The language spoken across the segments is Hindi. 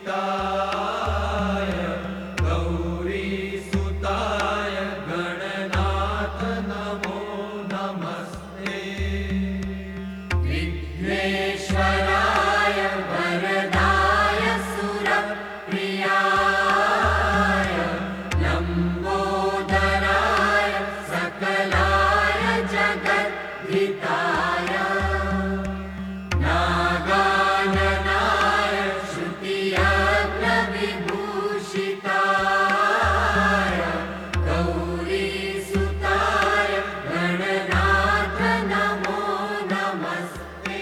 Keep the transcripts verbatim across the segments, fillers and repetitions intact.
गौरीसुताय गणनाथ नमो नमस्ते। विघ्नेश्वराय वरदाय सुरप्रियाय लम्बोदराय सकलाय जगद्धिताय नागाननाय श्रुतियज्ञविभूषिताय गौरीसुताय गणनाथ नमो नमस्ते।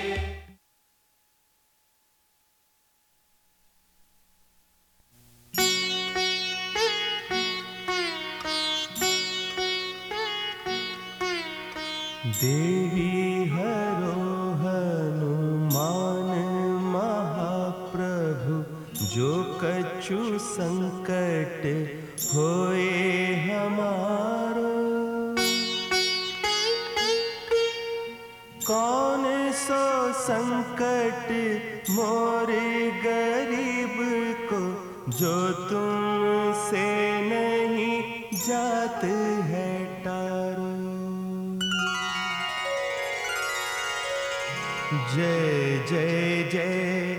देवी हरो हनुमान महाप्रभु, जो कछु संकट होए हमारो। कौन सो संकट मोरे गरीब को, जो तुमसे नहीं जात है टारो। जय जय जय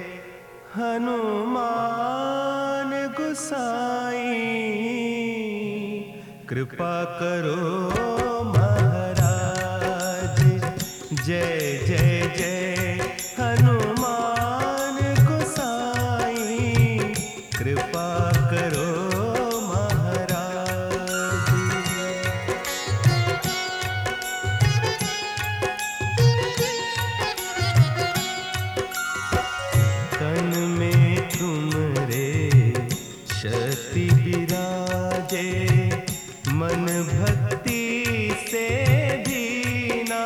हनुमान गुसाई, कृपा करो महाराज। जय जय जय हनुमान गुसाई, कृपा करो महाराज। तन में तुमरे शक्ति विराजे, मन भक्ति से दीना।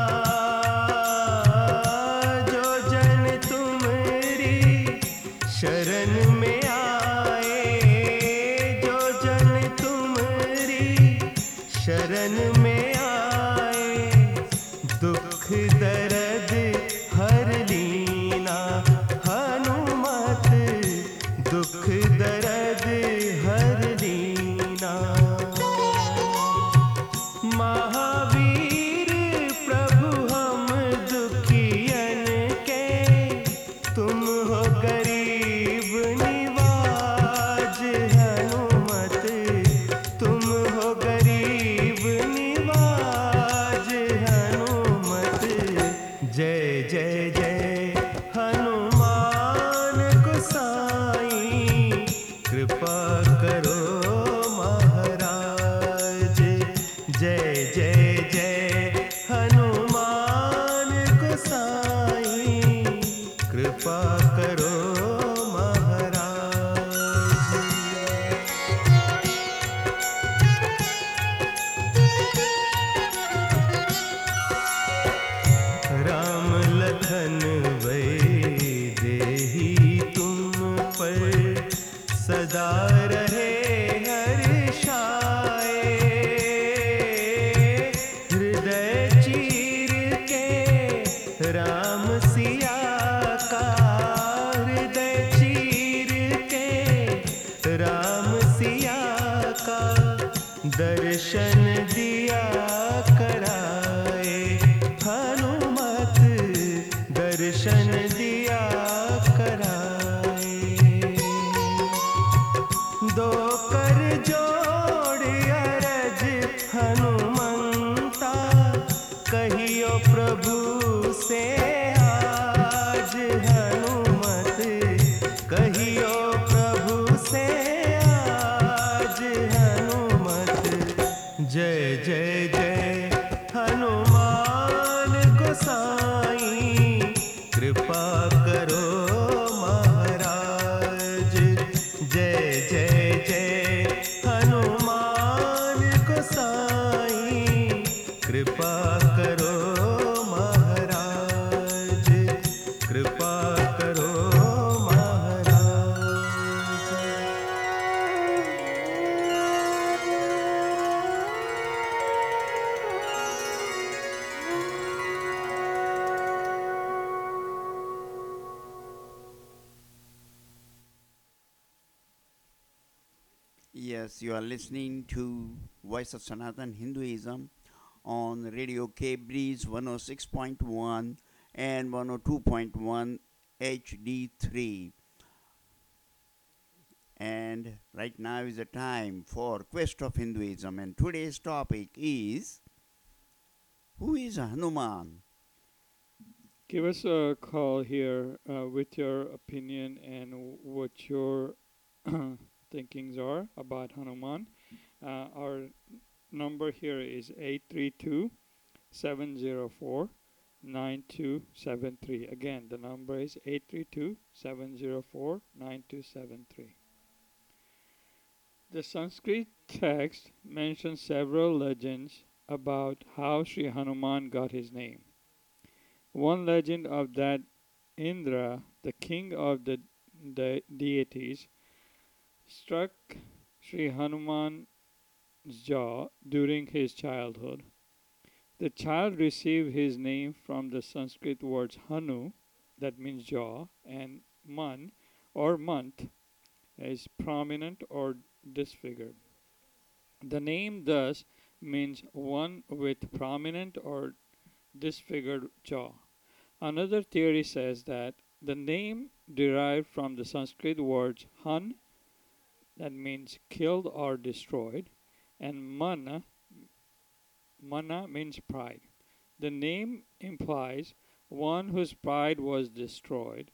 जो जन तुमरी शरण में आए, जो जन तुमरी शरण में आए, दुख दर्द हर लीना। हनुमत दुख दर्द हर लीना। महावीर प्रभु हम दुखियन के, तुम हो गरीब निवाज। हनुमत तुम हो गरीब निवाज। हनुमत जय जय जय हनुमान गुसाई, कृपा करो महाराज। जय जय जय हनुमान गुसाई, कृपा करो महाराज। राम लखन वैदेही तुम पर सदा रहे हर्षाए। हृदय चीर के राम सिया का, हृदय चीर के राम सिया का, दर्शन दिया कराए। हनुमत दर्शन दिया कराए। दो कर जोड़ अरज हनुमंता, कहियो प्रभु से आज। हनुमत कहियो प्रभु से आज। हनुमत जय Yes, you are listening to Voice of Sanatan Hinduism on Radio K Breeze one oh six point one and one oh two point one H D three. And right now is the time for Quest of Hinduism, and today's topic is, who is Hanuman? Give us a call here uh, with your opinion and w- what your thinkings are about Hanuman. Uh, our number here is eight three two, seven zero four, nine two seven three. Again, the number is eight three two, seven zero four, nine two seven three. The Sanskrit text mentions several legends about how Sri Hanuman got his name. One legend of that Indra, the king of the de- deities, struck Sri Hanuman's jaw during his childhood. The child received his name from the Sanskrit words Hanu, that means jaw, and Man or month is prominent or disfigured. The name thus means one with prominent or disfigured jaw. Another theory says that the name derived from the Sanskrit words Han, that means killed or destroyed, and Mana, Mana means pride. The name implies one whose pride was destroyed.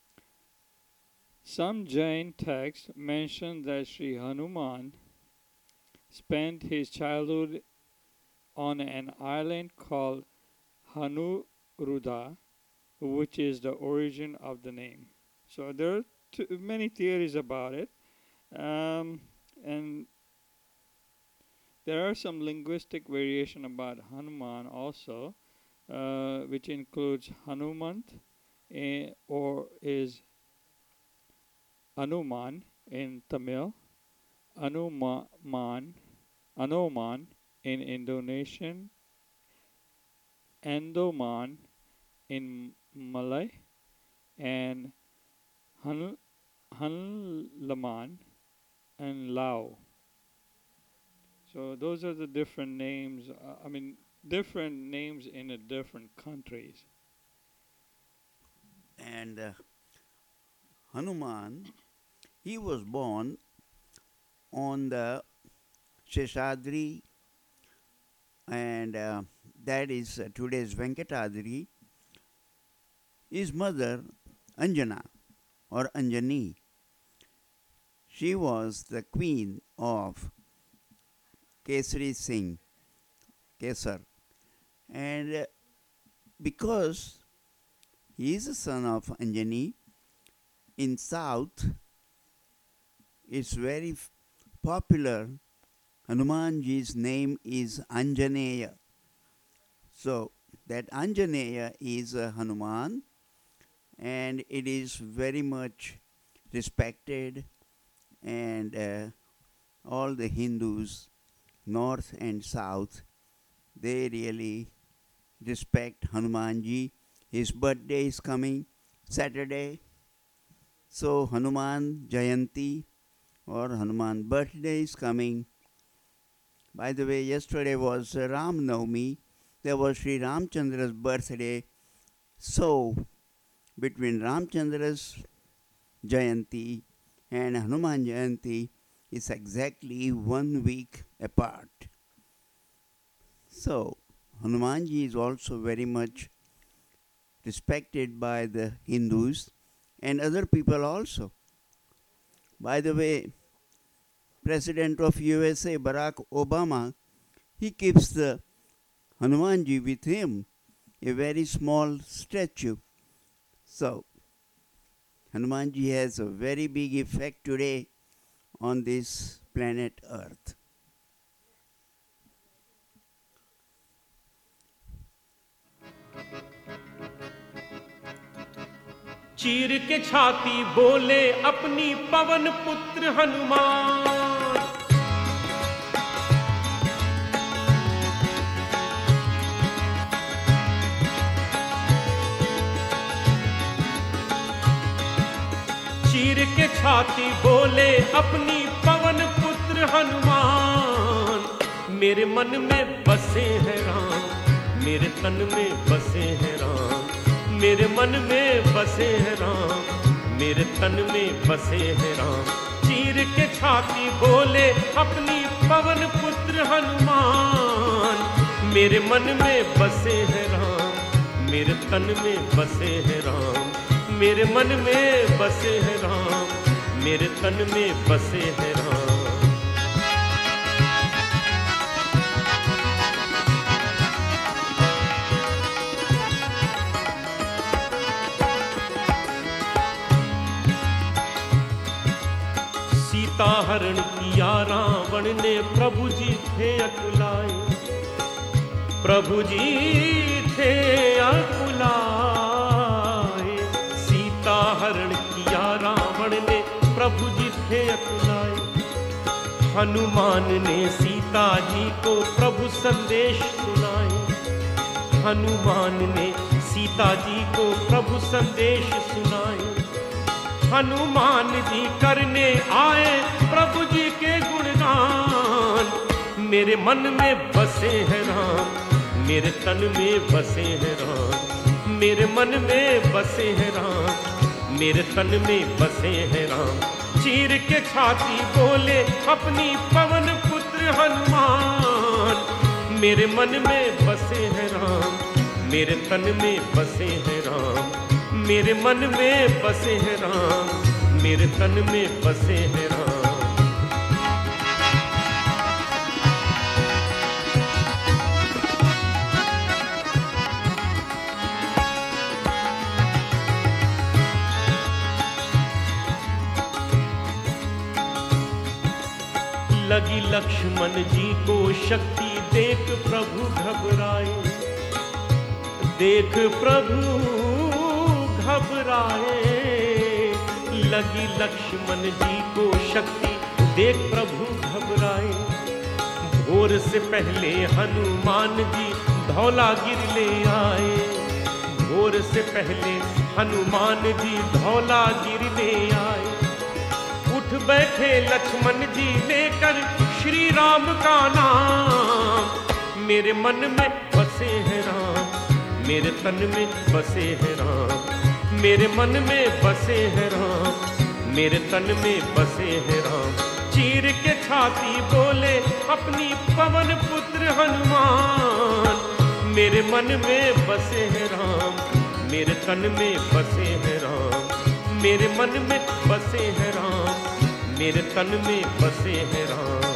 Some Jain texts mention that Sri Hanuman spent his childhood on an island called Hanuruda, which is the origin of the name. So there are t- many theories about it, um, and there are some linguistic variation about Hanuman also, uh, which includes Hanumant, eh, or is Anuman in Tamil, Anuman, Anoman in Indonesian, Andoman in Malay, and Han Hanlaman and Lao. So those are the different names. Uh, I mean, different names in the different countries. And uh, Hanuman, he was born on the Seshadri, and uh, that is uh, today's Venkatadri. His mother, Anjana or Anjani, she was the queen of Kesari Singh, Kesar. And uh, because he is a son of Anjani, in South, it's very f- popular. Hanumanji's name is Anjaneya. So that Anjaneya is a Hanuman, and it is very much respected, and uh, all the Hindus, north and south, they really respect Hanumanji. His birthday is coming Saturday, so Hanuman Jayanti or Hanuman birthday is coming. By the way, yesterday was uh, Ram Navami. There was Sri Ramchandra's birthday. So, between Ramchandra's Jayanti and Hanuman Jayanti is exactly one week apart. So, Hanumanji is also very much respected by the Hindus and other people also. By the way, President of U S A, Barack Obama, he keeps the Hanumanji with him, a very small statue. So, Hanumanji has a very big effect today on this planet Earth. चीर के छाती बोले अपनी पवन पुत्र हनुमान, चीर के छाती बोले अपनी पवन पुत्र पुत्र हनुमान। मेरे मन में बसे हैं राम, मेरे तन में बसे हैं राम। मेरे मन में बसे हैं राम, मेरे तन में बसे हैं राम। चीर के छाती बोले अपनी पवन पुत्र हनुमान। मेरे मन में बसे हैं राम, मेरे तन में बसे हैं राम। मेरे मन में बसे हैं राम, मेरे तन में बसे हैं राम। सीता हरण किया रावण ने, प्रभु जी थे अकुलाए। प्रभु जी थे अकुलाए। सीता हरण किया रावण ने, प्रभु जी थे अकुलाए। हनुमान ने सीता जी को प्रभु संदेश सुनाए। हनुमान ने सीता जी को प्रभु संदेश सुनाए। हनुमान जी करने आए प्रभु जी के गुणगान। मेरे मन में बसे हैं राम, मेरे तन में बसे हैं राम। मेरे मन में बसे हैं राम, मेरे तन में बसे हैं राम। चीर के छाती बोले अपनी पवन पुत्र हनुमान। मेरे मन में बसे हैं राम, मेरे तन में बसे हैं राम। मेरे मन में बसे हैं राम, मेरे तन में बसे हैं राम। लगी लक्ष्मण जी को शक्ति देख प्रभु घबराए। देख प्रभु घबराए। लगी लक्ष्मण जी को शक्ति देख प्रभु घबराए। भोर से पहले हनुमान जी धौलागिर ले आए। भोर से पहले हनुमान जी धौलागिर ले आए। उठ बैठे लक्ष्मण जी लेकर श्री राम का नाम। मेरे मन में बसे हैं राम, मेरे तन में बसे हैं राम। मेरे मन में बसे हैं राम, मेरे तन में बसे हैं राम। चीर के छाती बोले अपनी पवन पुत्र हनुमान। मेरे मन में बसे हैं राम, मेरे तन में बसे हैं राम। मेरे मन में बसे हैं राम, मेरे तन में बसे हैं राम।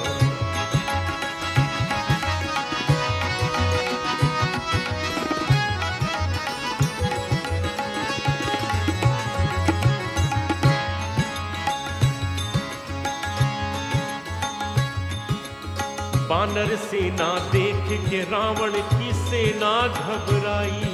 वानर सेना देख के रावण की सेना घबराई।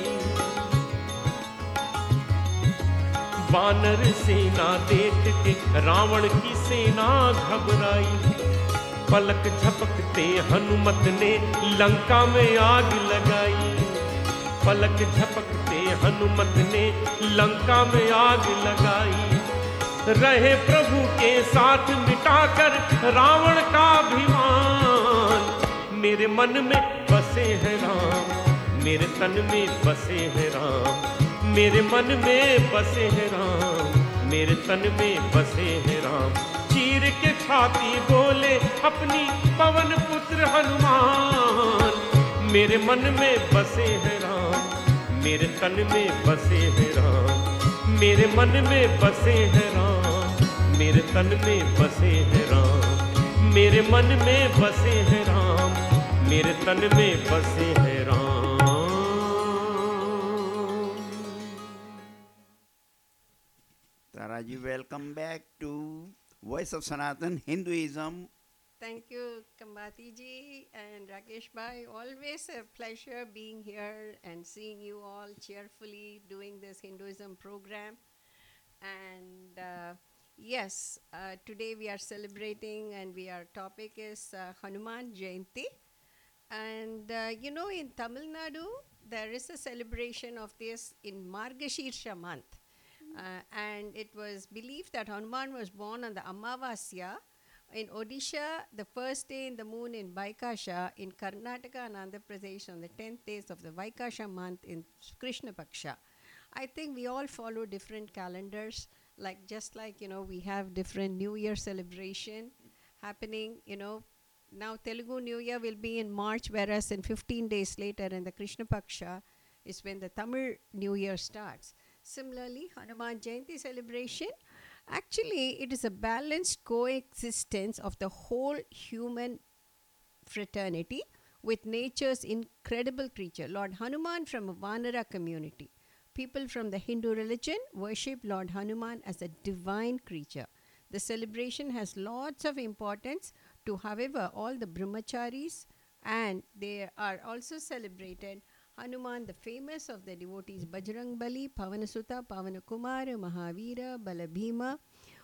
वानर सेना देख के रावण की सेना घबराई। पलक झपकते हनुमत ने लंका में आग लगाई। पलक झपकते हनुमत ने लंका में आग लगाई। रहे प्रभु के साथ मिटाकर रावण का अभिमान। मेरे मन में बसे हैं राम, मेरे तन में बसे हैं राम। मेरे मन में बसे हैं राम, मेरे तन में बसे हैं राम। चीर के छाती बोले अपनी पवन पुत्र हनुमान। मेरे मन में बसे हैं राम, मेरे तन में बसे हैं राम। मेरे मन में बसे हैं राम, मेरे तन में बसे हैं राम। मेरे मन में बसे हैं राम, मेरे तन में बसे हैं Ram. Taraji, welcome back to Voice of Sanatan Hinduism. Thank you, Kambati ji and Rakesh bhai. Always a pleasure being here and seeing you all cheerfully doing this Hinduism program. And uh, yes, uh, today we are celebrating, and we our topic is uh, Hanuman Jayanti. And uh, you know, in Tamil Nadu, there is a celebration of this in Margashirsha month. Uh, and it was believed that Hanuman was born on the Amavasya in Odisha, the first day in the moon in Vaikasha, in Karnataka and Andhra Pradesh on the tenth days of the Vaikasha month in Krishna Paksha. I think we all follow different calendars, like just like, you know, we have different New Year celebration happening, you know. Now Telugu New Year will be in March, whereas in fifteen days later in the Krishna Paksha is when the Tamil New Year starts. Similarly, Hanuman Jayanti celebration, actually it is a balanced coexistence of the whole human fraternity with nature's incredible creature. Lord Hanuman from a Vanara community. People from the Hindu religion worship Lord Hanuman as a divine creature. The celebration has lots of importance to, however, all the brahmacharis, and they are also celebrated Hanuman, the famous of the devotees, Bajrang Bali, Pavanasuta, Pavanakumara, Mahavira, Balabhima,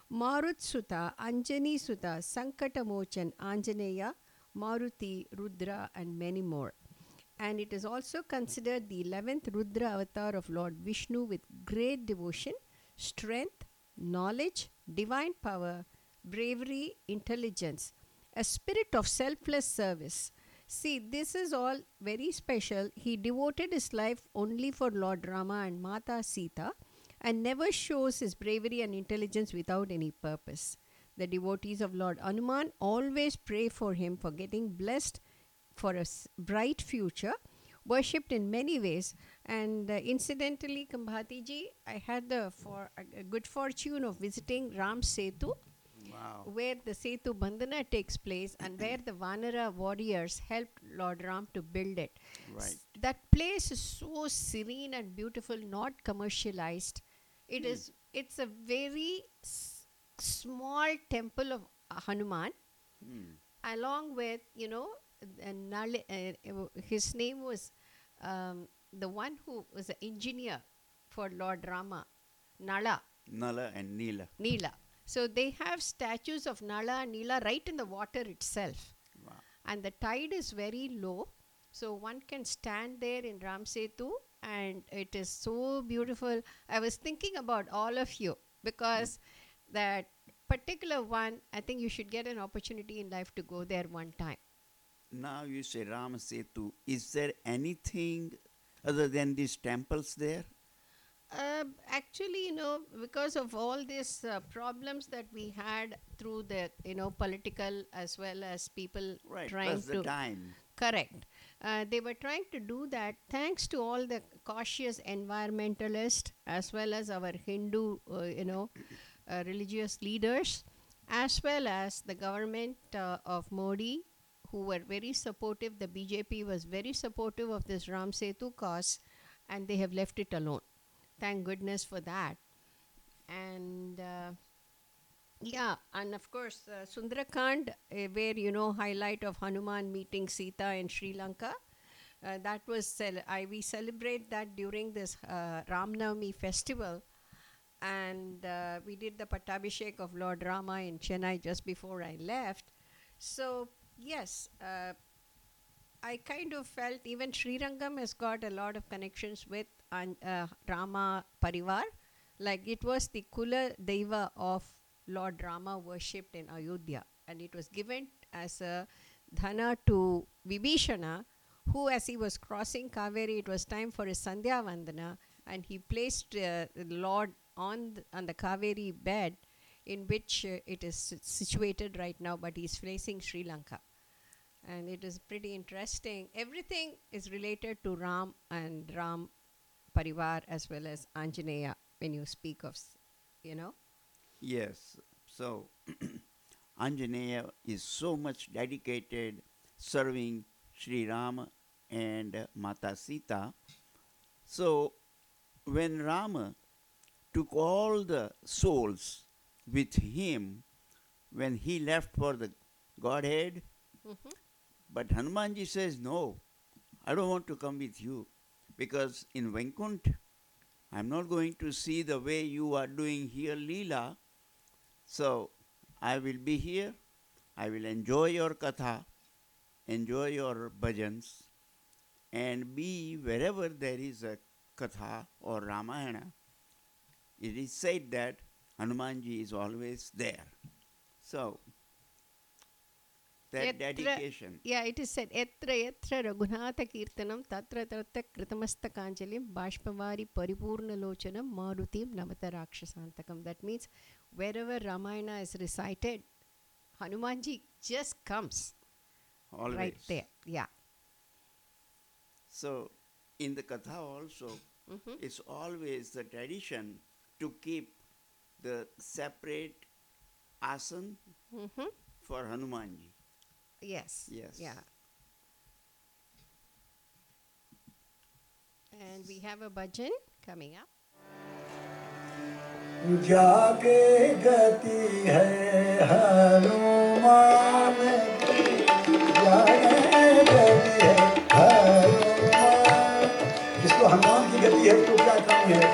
Marutsuta, Anjani Suta, Sankatamochan, Anjaneya, Maruti, Rudra, and many more. And it is also considered the eleventh Rudra avatar of Lord Vishnu with great devotion, strength, knowledge, divine power, bravery, intelligence, a spirit of selfless service. See, this is all very special. He devoted his life only for Lord Rama and Mata Sita and never shows his bravery and intelligence without any purpose. The devotees of Lord Hanuman always pray for him for getting blessed for a s- bright future, worshipped in many ways. And uh, incidentally, Kambhati ji, I had the for a, a good fortune of visiting Ram Setu, Wow. where the Setu Bandhana takes place and where the Vanara warriors helped Lord Ram to build it. Right. S- that place is so serene and beautiful, not commercialized. It is. It's a very s- small temple of uh, Hanuman, Hmm. along with, you know, uh, Nale, uh, his name was um, the one who was an engineer for Lord Rama, Nala. Nala and Neela. Neela. So they have statues of Nala and Neela right in the water itself. Wow. And the tide is very low. So one can stand there in Ram Setu and it is so beautiful. I was thinking about all of you because that particular one, I think you should get an opportunity in life to go there one time. Now you say Rama Setu. Is there anything other than these temples there? Uh, actually, you know, because of all these uh, problems that we had through the, you know, political as well as people Right. trying Plus the to time. correct. Uh, they were trying to do that thanks to all the cautious environmentalists as well as our Hindu, uh, you know, uh, religious leaders, as well as the government uh, of Modi, who were very supportive. The B J P was very supportive of this Ram Setu cause, and they have left it alone. Thank goodness for that. And uh, yeah, and of course, uh, Sundarakand, uh, where, you know, highlight of Hanuman meeting Sita in Sri Lanka. Uh, that was, cel- I, we celebrate that during this uh, Ram Navami festival. And uh, we did the Pattabhishek of Lord Rama in Chennai just before I left. So, yes, uh, I kind of felt even Sri Rangam has got a lot of connections with an- uh, Rama Parivar. Like it was the Kula Deva of Lord Rama worshipped in Ayodhya. And it was given as a dhana to Vibhishana, who, as he was crossing Kaveri, it was time for his Sandhya Vandana, and he placed uh, the Lord on the, on the Kaveri bed in which uh, it is si- situated right now, but he's facing Sri Lanka. And it is pretty interesting. Everything is related to Ram and Ram Parivar as well as Anjaneya when you speak of, s- you know. Yes. So Anjaneya is so much dedicated serving Sri Rama and uh, Mata Sita. So when Rama took all the souls with him when he left for the Godhead, Mhm. but Hanumanji says, no, I don't want to come with you because in Vaikunt, I'm not going to see the way you are doing here, Leela. So I will be here. I will enjoy your katha, enjoy your bhajans, and be wherever there is a katha or Ramayana. It is said that Hanumanji is always there. So that Yatra- dedication. Yeah, it is said, Etra Etra Raghunatha Kirtanam Tatra Tatra Kritamastakkanjalim Bashpavari Paripurna Lochanam Marutim Namata Rakshasantakam. That means wherever Ramayana is recited, Hanumanji just comes Always. right there. Yeah. So, in the Katha also, Mhm. it's always the tradition to keep the separate asan Mhm. for Hanumanji. Yes. Yes. Yeah. And we have a bhajan coming up. जाके गति है हनुमान की, जाके गति है हनुमान। जिसको हनुमान की गति है उसको क्या कमी है?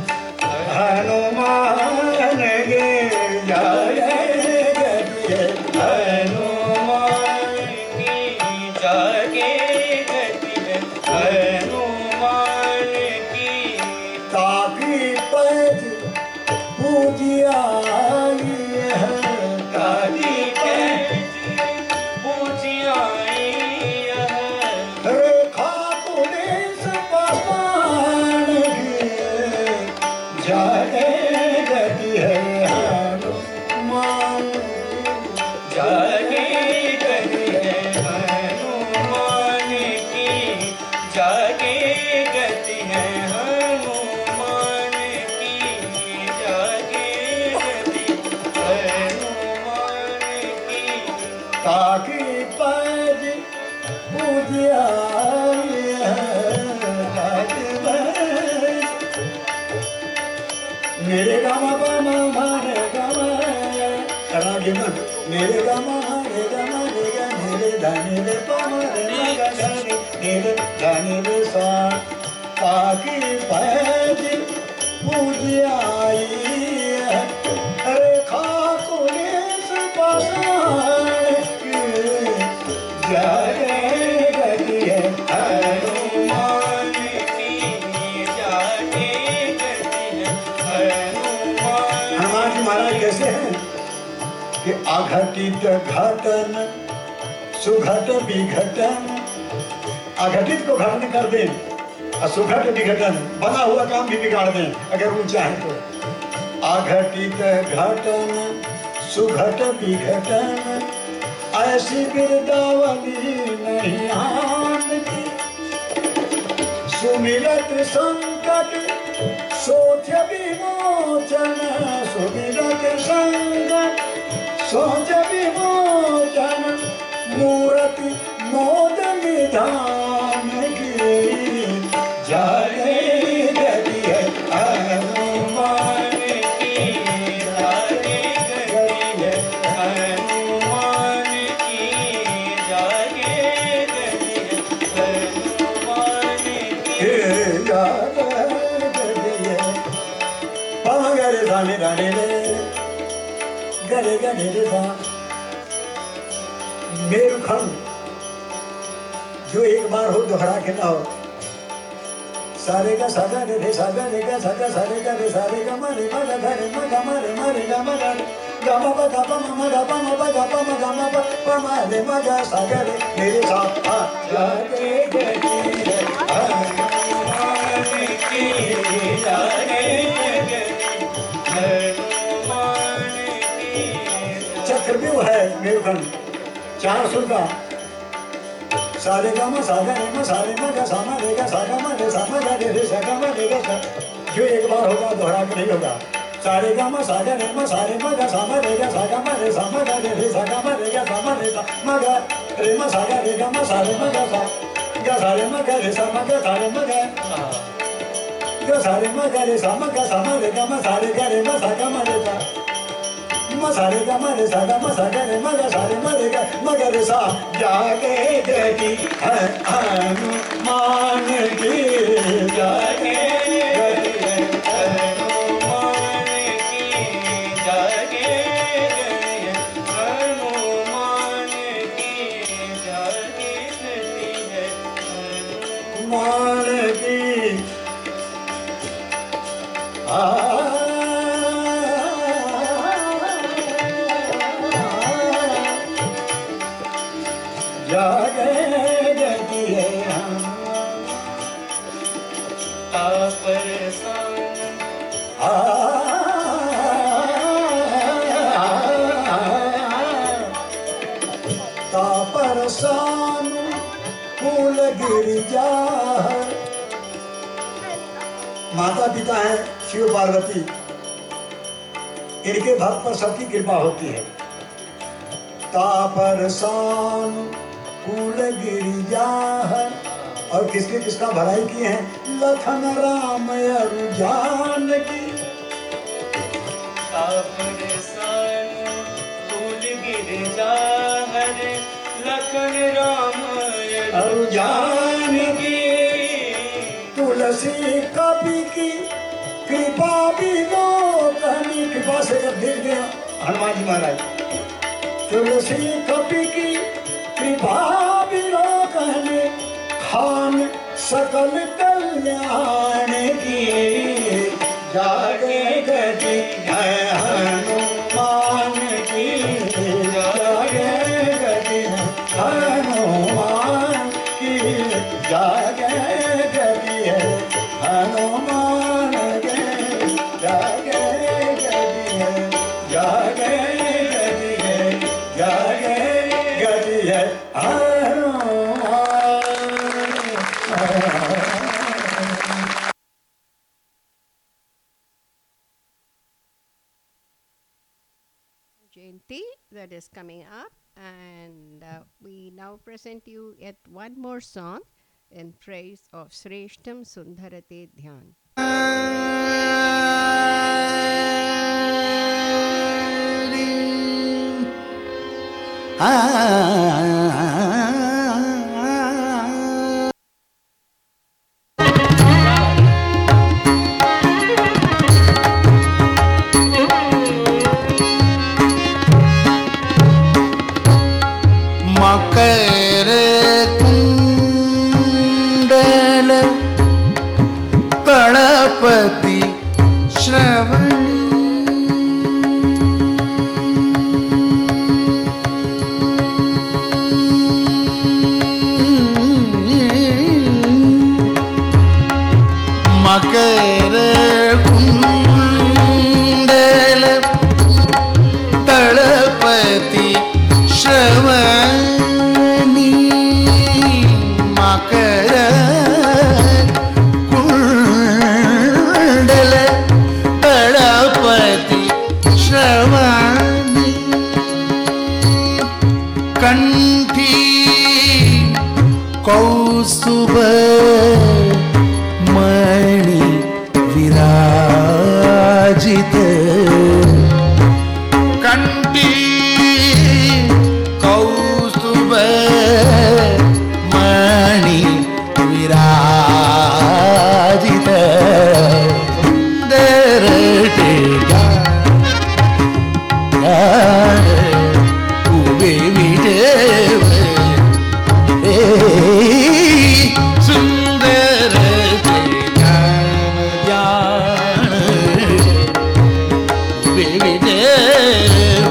हनुमान के जाके गति है हनुमान की, जाके गति है हनुमान की। ताकि पद पूजियाई है, ताकि पद पूजियाई है। रेखा पुलिस पाषाण की, जाके गति है हनुमान, जाके गति है हनुमान की, जाके गति है हनुमान की, जाके गति हनुमान की। ताकि पद पूजियाई है, ताकि पद मेरे गामा बामा मारे गामा रागे मन मेरे गामा मारे गामा रे गा मेरे धानी रे पामा रे मगा धानी मेरे धानी रे सा। ताकि पद पूजियाई है, रेखा पुलिस पाषाण की, जाके गति है हनुमान की, जाके गति है हनुमान। हनुमान जी महाराज कैसे हैं कि अघटित घटन सुघट विघटन, अघटित को घटन कर दें और सुघट विघटन, बना हुआ काम भी बिगाड़ दें अगर वो चाहे तो। अघटित घटन सुघट विघटन, ऐसी बिरदावली नहीं आन की। सुमिरत संकट सोच विमोचन, सुमिरत संकट सोच विमोचन, मूर्ति मोद निधान की, जाके गति है हनुमान की, जाके गति है हनुमान की, जाके गति है हनुमान की, जाके गति है। पामा गरे धाने धाने रे गरे गरे रे धा। मेरुखंड जो एक बार हो दोहरा के ना हो। सारे का सागा रे रे सागा रे का सागा सारे का रे सारे का मारे मगा घरे मगा मारे मारे गा मगा गामा पा गा पा मा गा पा मा पा गा पा मा गा मा पा पा मा रे मगा सागा रे मेरे साथ आ जाके गति है हनुमान की, जाके गति हनुमान की। चक्रव्यूह है मेरुखंड चार सुर का। सारे गा मा सागा रे मा सारे मा गा सा मा रे गा सा गा मा रे सा मा गा रे रे सा गा मा रे गा सा। जो एक बार होगा दोहरा के नहीं होगा। सारे गा मा सागा रे मा सारे मा गा सा मा रे गा सा गा मा रे सा मा गा रे रे सा गा मा रे गा सा मा रे सा मा गा रे मा सागा रे गा मा सारे मा गा सा गा सारे मा गा रे सा मा गा सारे मा गा गा सारे मा गा रे सा मा गा सा मा रे गा मा सारे गा रे मा सा गा मा रे सा मा सारे गा मा रे सा गा मा सा गा रे मा गा सारे मा रे गा मा गा रे सा। जाके गति है हनुमान की, जाके गति है हनुमान की, जाके गति है हनुमान की, जाके गति है हनुमान की। आ जागे गति है तापरसान फूल गिरिजा। माता पिता है शिव पार्वती, इनके भक्त पर सबकी कृपा होती है। तापरसान फूल गिरिजा, और किसने किसका भलाई की है? लखन राम अरु जानकी। फूल गिरिजा हरे लखन राम अरु जानकी। तुलसी कपि की कृपा विलोकनी, कृपा से जब देख गया हनुमान जी महाराज, तुलसी कपि की कृपा विलोकनी, खान सकल कल्याण की। जागे गति है हनुमान की, जागे गति है हनुमान की, जागे गति है हनुमान की, जागे गति है, जागे गति है, जागे गति है Jayanti that is coming up, and uh, we now present you yet one more song in praise of Shreshtam Sundharate Dhyan. मकर कुंडल तळपति श्रवण, मकर कुंडल तळपति श्रवणी, मकर कुंडल तळपति श्रवणी, कंठी कौस्तुभ मणि विराजित, कंठी कौस्तुभ मणि विराजित, दरटे उबे विदेव सुंदर ज्ञान उबे विदेव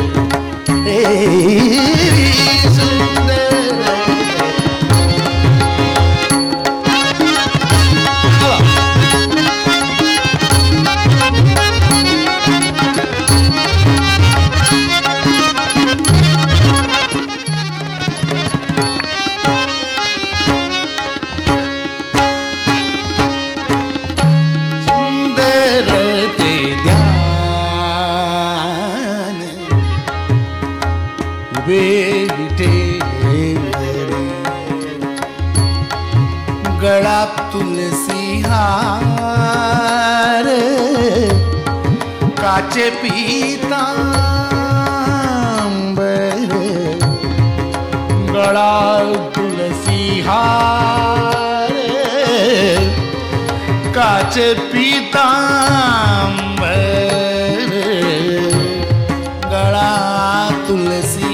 गला तुलसी हार, काचे पीतांबर, गला तुलसी हार, काचे पीतांबर, गला तुलसी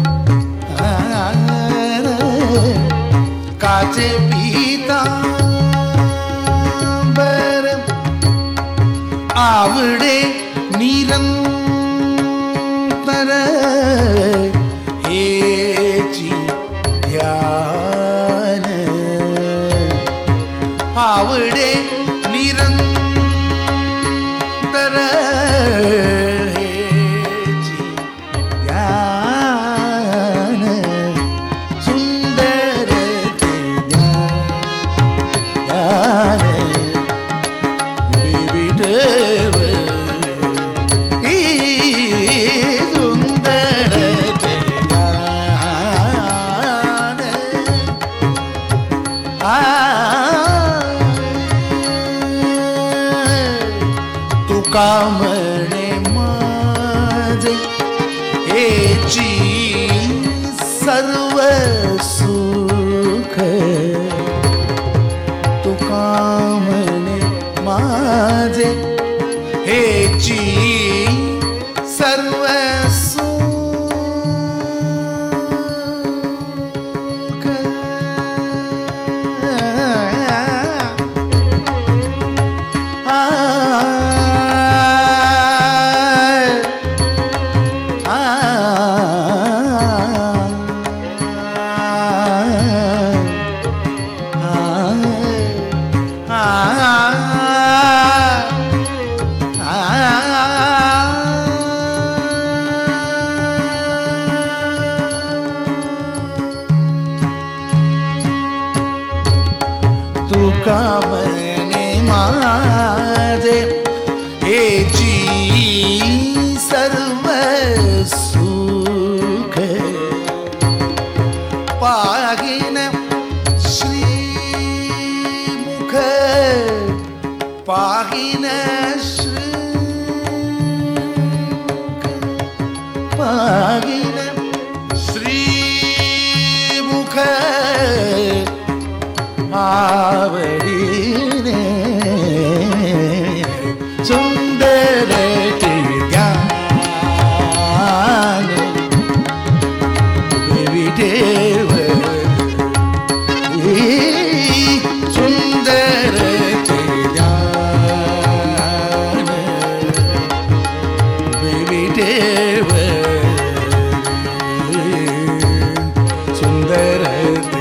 हार, काचे पीतांबर, आवडे निरंतर हेची ध्यान। हेची सर्व सुख तुका म्हणे माझे हेची सर्व सुख तुका म्हणे माझे हेची सर्व सुख पाहिन श्रीमुख पाहिन श्रीमुख पाहिन श्रीमुख आवडीने सुंदर ते ध्यान विठेव सुंदर ते ध्यान विठेव सुंदर ते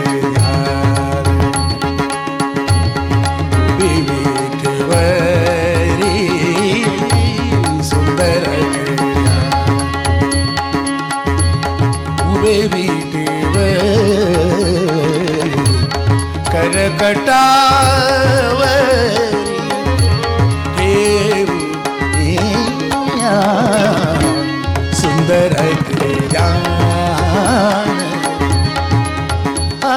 करकटावरी देव येया सुंदर ध्यान आ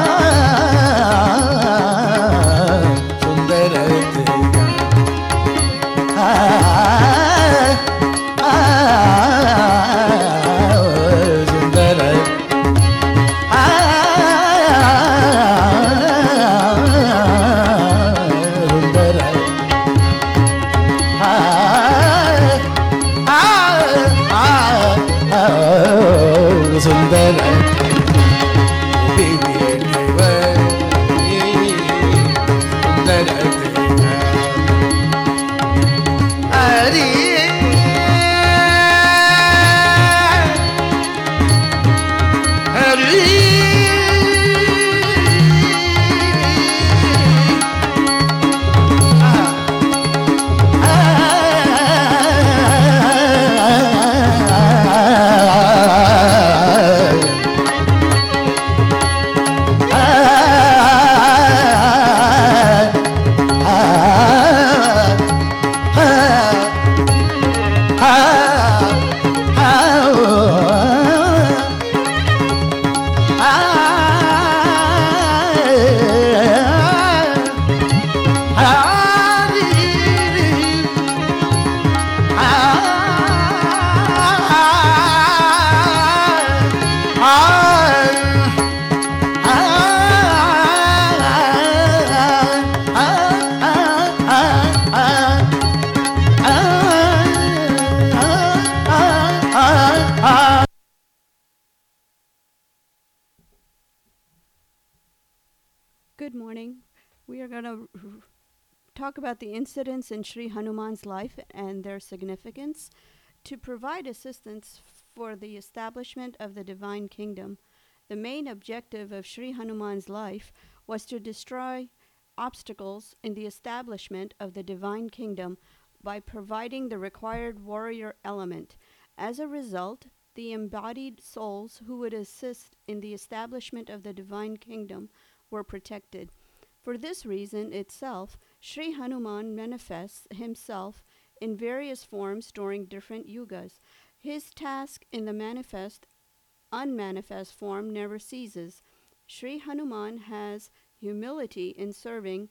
सुंदर ध्यान आ आ सुंदर सुंदर Hari Hari Good morning. We are going to talk about the incidents in Sri Hanuman's life and their significance to provide assistance for the establishment of the divine kingdom. The main objective of Sri Hanuman's life was to destroy obstacles in the establishment of the divine kingdom by providing the required warrior element. As a result, the embodied souls who would assist in the establishment of the divine kingdom were protected. For this reason itself, Sri Hanuman manifests himself in various forms during different yugas. His task in the manifest, unmanifest form never ceases. Sri Hanuman has humility in serving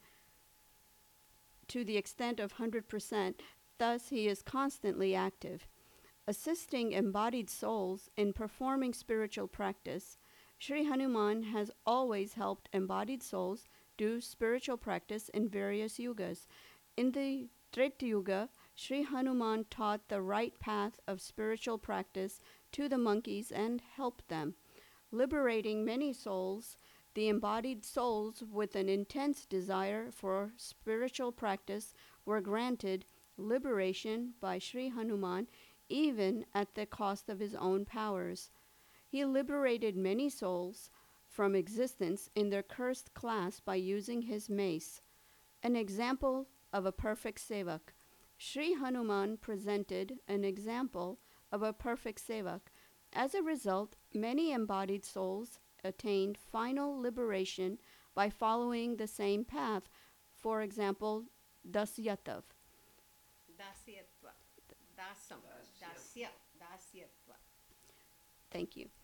to the extent of one hundred percent, thus he is constantly active. assisting embodied souls in performing spiritual practice. Sri Hanuman has always helped embodied souls do spiritual practice in various yugas. In the Treta Yuga, Sri Hanuman taught the right path of spiritual practice to the monkeys and helped them, liberating many souls. The embodied souls with an intense desire for spiritual practice were granted liberation by Sri Hanuman, even at the cost of his own powers. He liberated many souls from existence in their cursed class by using his mace. An example of a perfect sevak. Sri Hanuman presented an example of a perfect sevak. As a result, many embodied souls attained final liberation by following the same path. For example, Dasyatav. Dasyatva. Dasam. Dasya. Dasyatva. Thank you.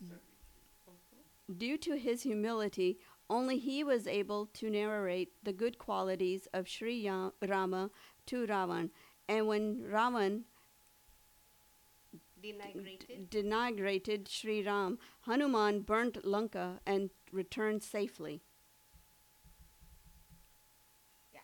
Due to his humility, only he was able to narrate the good qualities of Sri Ya- Rama to Ravan. And when Ravan Denigrated. denigrated Sri Ram, Hanuman burnt Lanka and returned safely. Yeah.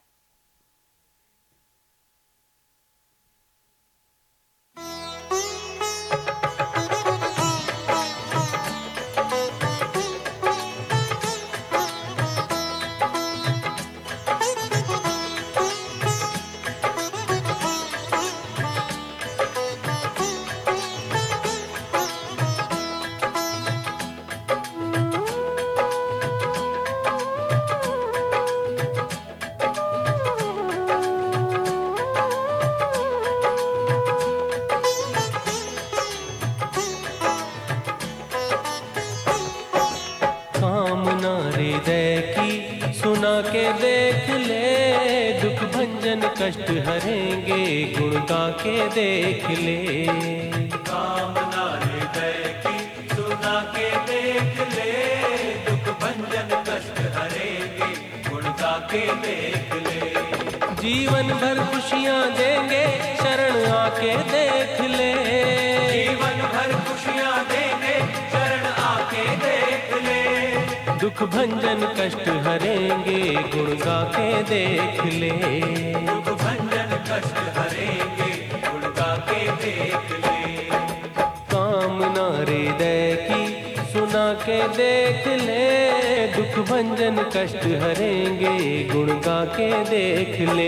कामना हृदय की सुना के देख ले, दुख भंजन कष्ट हरेंगे गुण गा के देख ले। कामना हृदय की सुना के देख ले, दुख भंजन कष्ट हरेंगे गुण गा के देख ले। जीवन भर खुशियाँ देंगे शरण आके देख ले। जीवन भर खुशियाँ देंगे शरण आके देख ले। दुख भंजन कष्ट हरेंगे गुण गा के देख ले। दुख भंजन कष्ट हरेंगे गुण गा के देख ले। कामना हृदय की सुना के देख ले, दुख भंजन कष्ट हरेंगे गुण गा के देख ले।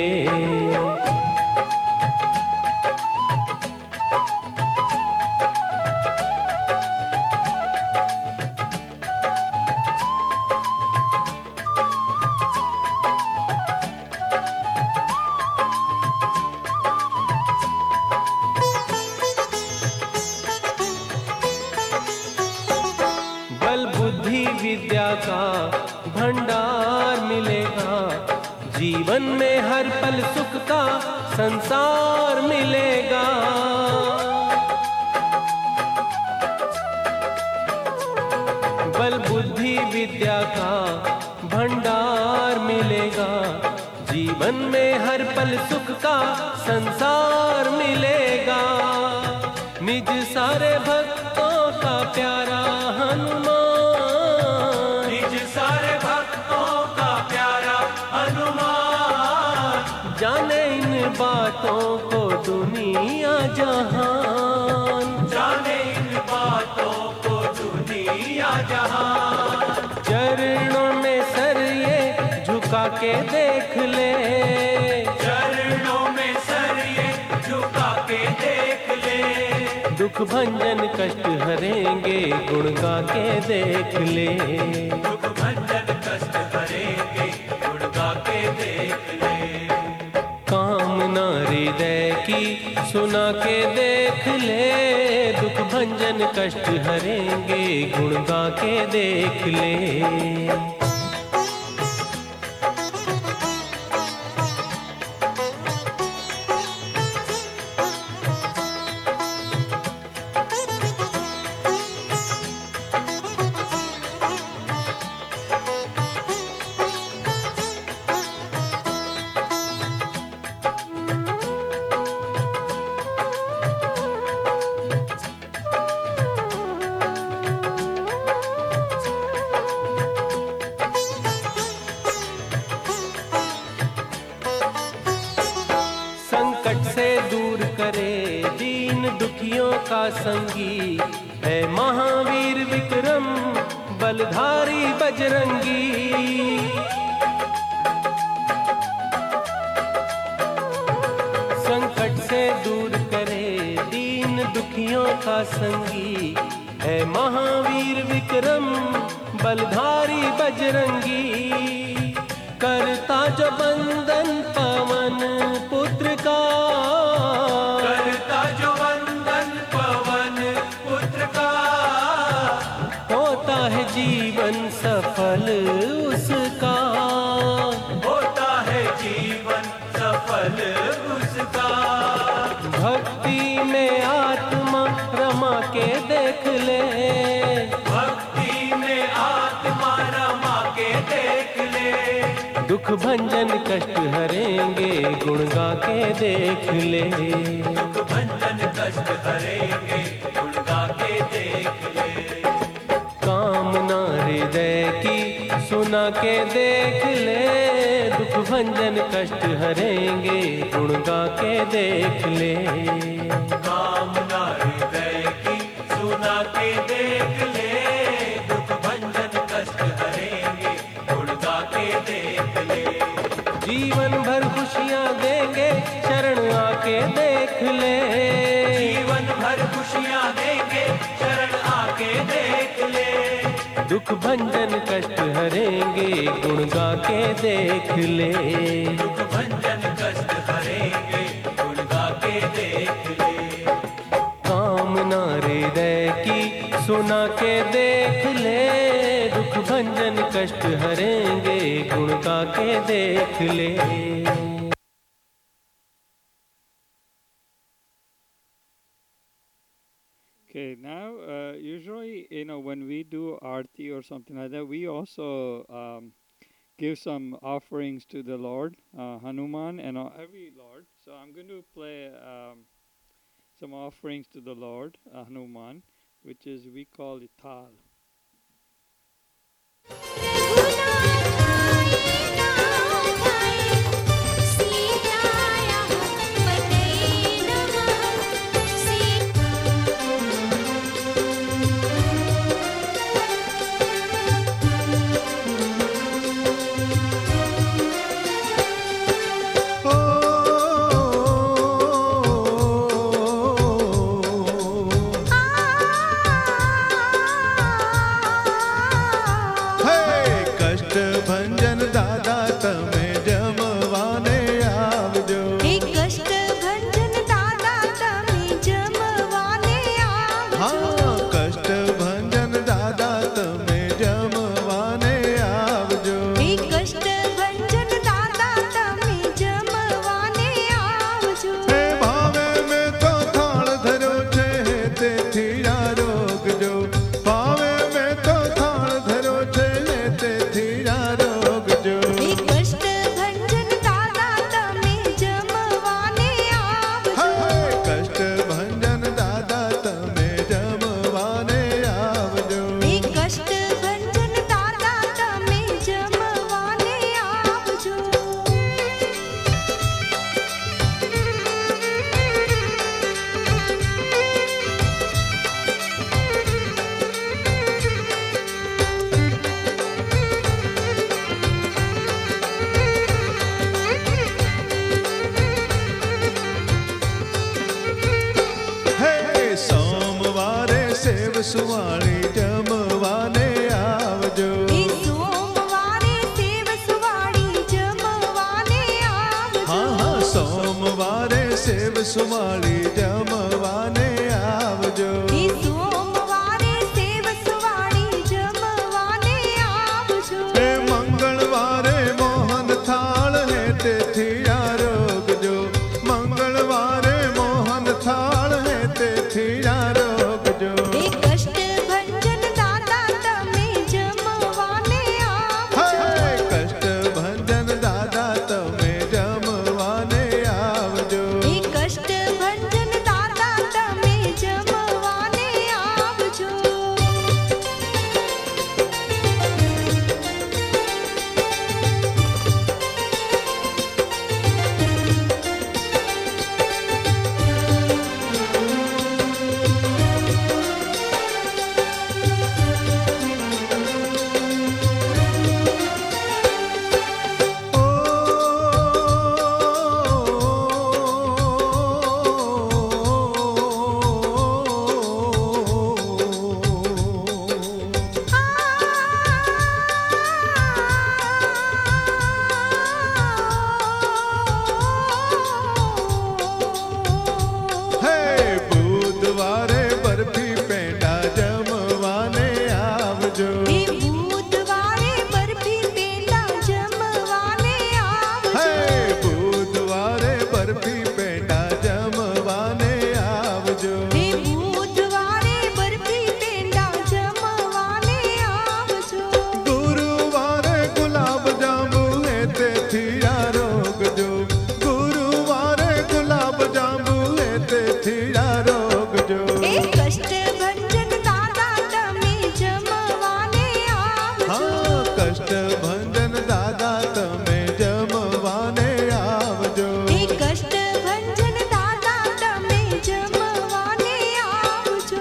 बल बुद्धि विद्या का भंडार मिलेगा, जीवन में हर पल सुख का संसार मिलेगा। बल बुद्धि विद्या का भंडार मिलेगा, जीवन में हर पल सुख का संसार मिलेगा। निज सारे भक्तों का प्यारा हनुमान, निज सारे भक्तों का प्यारा हनुमान, जाने इन बातों को दुनिया जहान। जाने इन बातों को दुनिया जहान। चरणों में सर ये झुका के देख ले। चरणों में सर ये झुका के देख ले। दुख भंजन कष्ट हरेंगे गुण गा के देख ले। दुख भंजन कष्ट हरेंगे गुण गा के देख ले। कामना हृदय की सुना के देख ले, दुख भंजन कष्ट हरेंगे गुण गा के देख ले। का संगी है महावीर विक्रम बलधारी बजरंगी। संकट से दूर करे दीन दुखियों का संगी है महावीर विक्रम बलधारी बजरंगी। करता जो बंधन पवन पुत्र का, करता जो बंधन पवन पुत्र का, होता है जीवन सफल उसका, होता है जीवन सफल उसका। भक्ति में आत्मा रमा के देख ले, भक्ति में आत्मा रमा के देख ले। दुख भंजन कष्ट हरेंगे गुण गा के देख ले, दुख भंजन कष्ट हरेंगे गुण गा के देख ले। कामना हृदय की सुना के देख ले, दुख भंजन कष्ट हरेंगे गुण गा के देख ले। कामना हृदय की सुना के देख ले, दुख भंजन कष्ट हरेंगे गुण गा के देख ले। जीवन भर खुशियाँ देंगे शरण आके देख ले, जीवन भर खुशियाँ देंगे शरण आके देख ले। दुख भंजन कष्ट हरेंगे गुण गा के देख ले, दुख भंजन कष्ट हरेंगे गुण गा के देख ले। कामना हृदय की सुना के देख ले, दुख भंजन कष्ट हरेंगे गुण गा के देख ले। Okay, now uh, usually, you know, when we do arti or something like that, we also um, give some offerings to the Lord, uh, Hanuman, and uh, every Lord. So I'm going to play um, some offerings to the Lord, uh, Hanuman, which is, we call it Tal. सुवाणी जमवाने आवजो सोमवारे सेव सुवाणी जमवाने आवजो हाँ हाँ सोमवारे सेव सुवाणी जमवाने आवजो सोमवारे सेव सुवाणी जमवाने आवजो मंगलवारे मोहन थाल है तेथी आरोग जो मंगलवारे मोहन थाल है तेथी आरोग जो कष्ट भंजन दादा तमे जमवाने आवजो कष्ट भंजन दादा तमे जमवाने आवजो कष्ट भंजन આવજો હે બુધવારે બરફી પેંડા જમવાને હે આવજો બુધવારે બરફી પેંડા જમવાને આવજો હે બુધવારે બરફી પેંડા જમવાને આવજો ગુરુવારે ગુલાબ જાંબુ હે તેથી આરોગજો ગુરુવારે ગુલાબ જાંબુ હે તેથી આરોગજો એ કષ્ટભંજન દાદા તમે જમવાને આવજો હા કષ્ટભંજન દાદા તમે જમવાને આવજો હે કષ્ટભંજન દાદા તમે જમવાને આવજો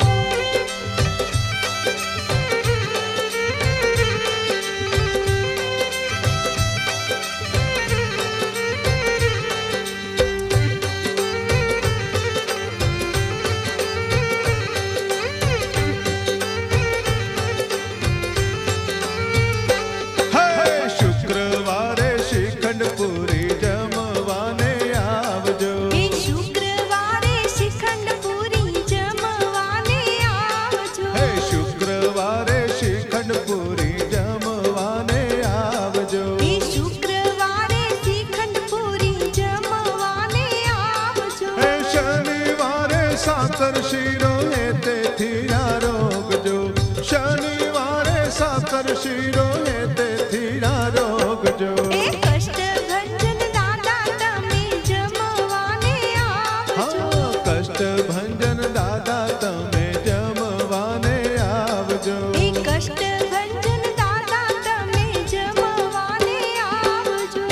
હે શુક્રવારે શ્રીખંડ પૂરી જમવાને આવજો હે શુક્રવારે શ્રીખંડ પૂરી જમવાને આવજો હે શુક્રવારે શ્રીખંડ પૂરી જમવાને આવજો હે શુક્રવારે શ્રીખંડ પૂરી જમવાને આવજો હે શનિવારે સાકર શીરો હે તેથી આરોગજો શનિવારે સાકર શીરો હે તેથી આરોગજો એ કષ્ટભંજન દાદા તમે જમવાને આવજો હા કષ્ટભંજન દાદા તમે જમવાને આવજો એ કષ્ટભંજન દાદા તમે જમવાને આવજો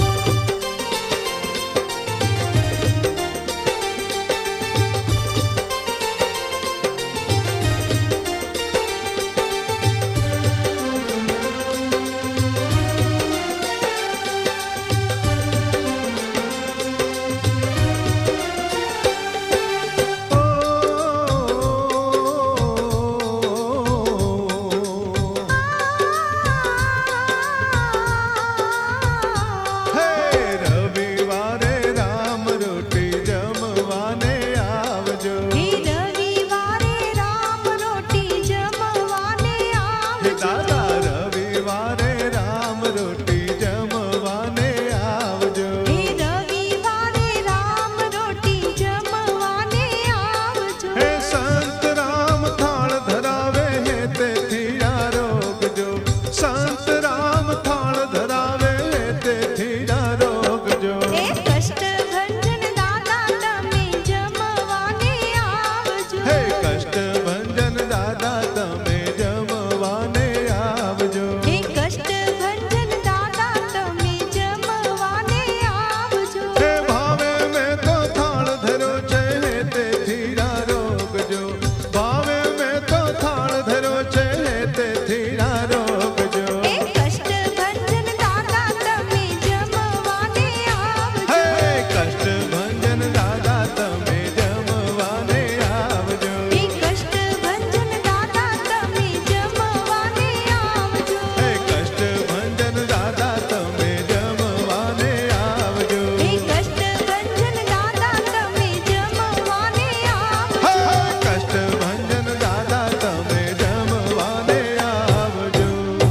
હે રવિવારે રામ રોટી જમવાને આવજો હે રવિવારે રામ રોટી જમવાને હે આવજો દાદા રવિવારે રામ રોટી જમવાને આવજો હે રવિવારે રામ રોટી જમવાને આવજો હે સંત રામ થાળ ધરાવે હે તેથી આરોગજો સંત રામ થાળ ધરાવે હે તેથી આરોગજો એ કષ્ટભંજન દાદા તમે જમવાને આવજો હે કષ્ટભંજન દાદા તમે જમવાને આવજો હે કષ્ટભંજન દાદા તમે જમવાને આવજો હે ભાવે મેં તો થાળ ધર્યો છે હે તેથી આરોગજો ભાવે મેં તો થાળ ધર્યો છે હે તેથી આરોગજો એ કષ્ટભંજન દાદા તમે જમવાને આવજો હે કષ્ટભંજન દાદા તમે જમવાને આવજો હે કષ્ટભંજન દાદા તમે જમવાને આવજો હે કષ્ટભંજન દાદા તમે જમવાને આવજો હે કષ્ટભંજન દાદા તમે જમવાને આવજો હે કષ્ટભંજન દાદા તમે જમવાને આવજો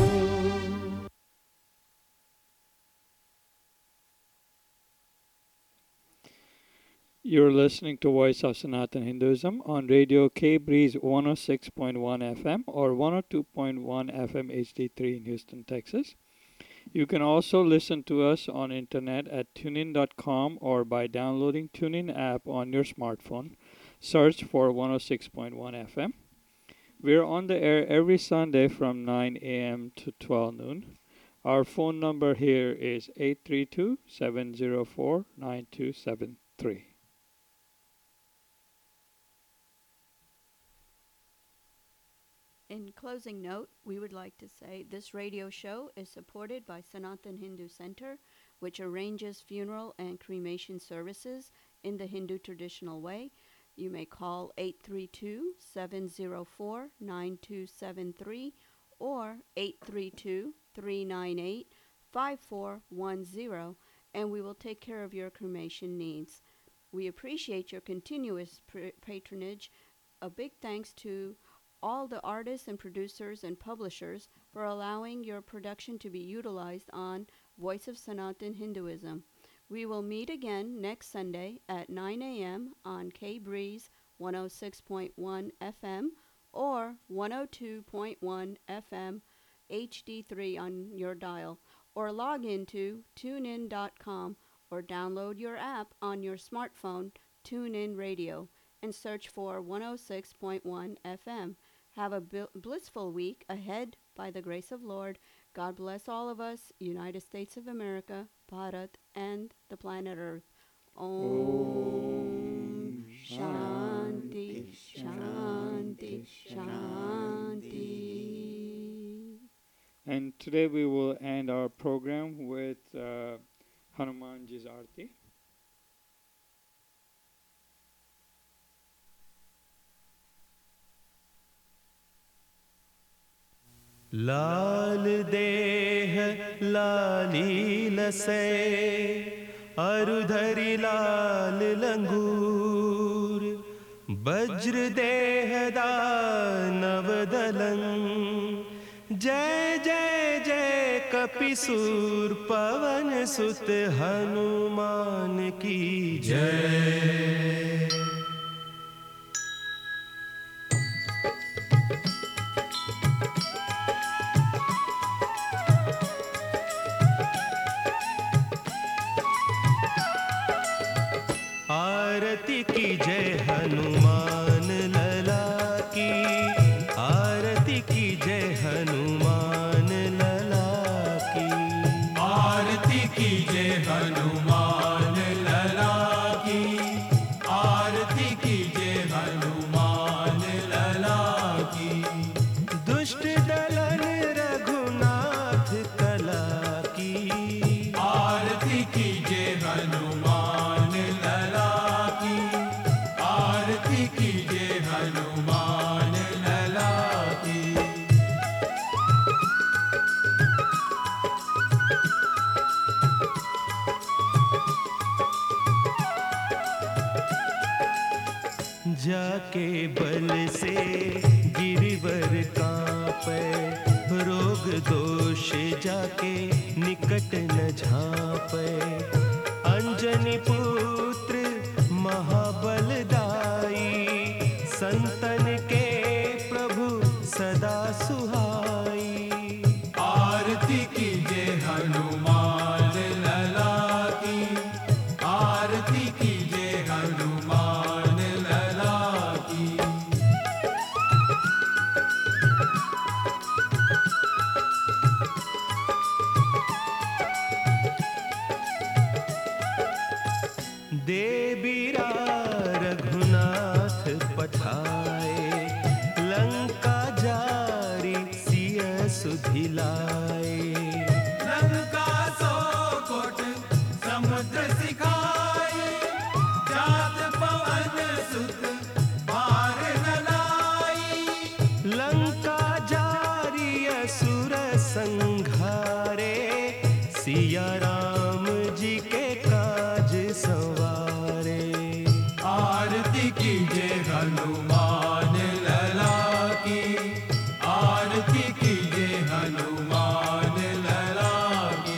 You're listening to Voice of Sanatan Hinduism on radio K Breeze one oh six point one F M or one oh two point one F M H D three in Houston, Texas. You can also listen to us on internet at tunein dot com or by downloading TuneIn app on your smartphone. Search for one oh six point one F M. We're on the air every Sunday from nine a m to twelve noon. Our phone number here is eight three two, seven zero four, nine two seven three. In closing note, we would like to say this radio show is supported by Sanatan Hindu Center, which arranges funeral and cremation services in the Hindu traditional way. You may call eight three two, seven zero four, nine two seven three or eight three two, three nine eight, five four one zero, and we will take care of your cremation needs. We appreciate your continuous pr- patronage. A big thanks to all the artists and producers and publishers for allowing your production to be utilized on Voice of Sanatan Hinduism. We will meet again next Sunday at nine a.m. on K-Breeze one oh six point one F M or one oh two point one F M H D three on your dial, or log into tune in dot com or download your app on your smartphone, TuneIn Radio, and search for one oh six point one F M. Have a bl- blissful week ahead by the grace of Lord. God bless all of us, United States of America, Bharat, and the planet Earth. Om Shanti, Shanti, Shanti. And today we will end our program with uh, Hanumanji's Aarti. लाल देह लाली लसै अरुधरि लाल लंगूर वज्र देह दानव दलंग जय जय जय कपिसूर पवन सुत हनुमान की जय। आरती की जय हनुमान लला की, आरती की जय हनुमान लला की, आरती की जय हनुमान लला की, आरती की जय हनुमान लला की। दुष्ट दलन रघुनाथ कला की, आरती की जय हनुमान लला की, आरती की जय हनुमान लला की। जाके बल से गिरिवर कांपे, रोग दोष जाके निकट न झांपे। अंजनी पुत्र महाबलदाई, संतन के प्रभु सदा सुहाई। आरती की जय हनुमान लला की, आरती की जय हनुमान लला की। देबीरा रघुनाथ पठाए, लंका जारी सिय सुधिलाए। लंका सौ कोट समुद्र सिखाई, जात पवन सुत पार न लाई। लंका जारी असुर संघारे, सिया राम जी के काज संवारे। आरती की जय हनुमान लला की, आरती की जय हनुमान लला की।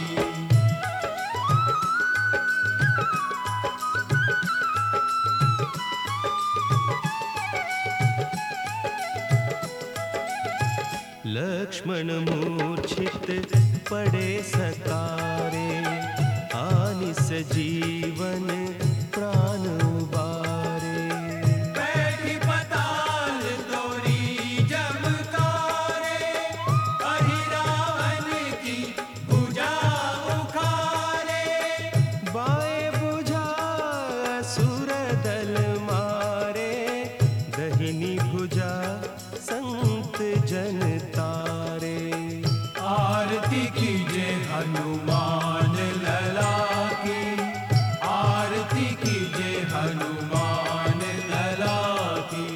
लक्ष्मण मूर्छित पड़े सकारे, आनिस जीवन प्राण उबारे। बैठी पताल तोरी जमकारे, अहि रावण की भुजा उखारे। बाएं बुझा असुर दल मारे, दहिनी भुजा संत जन तारे। आरती की जय हनुमान लला की, आरती की जय हनुमान लला की।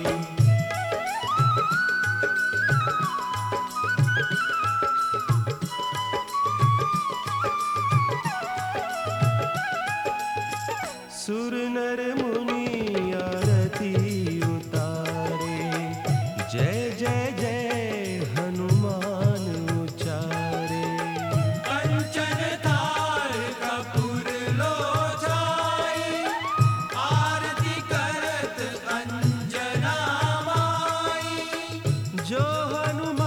सुर नर मुनि आरती उतारे, जय जय हनुमान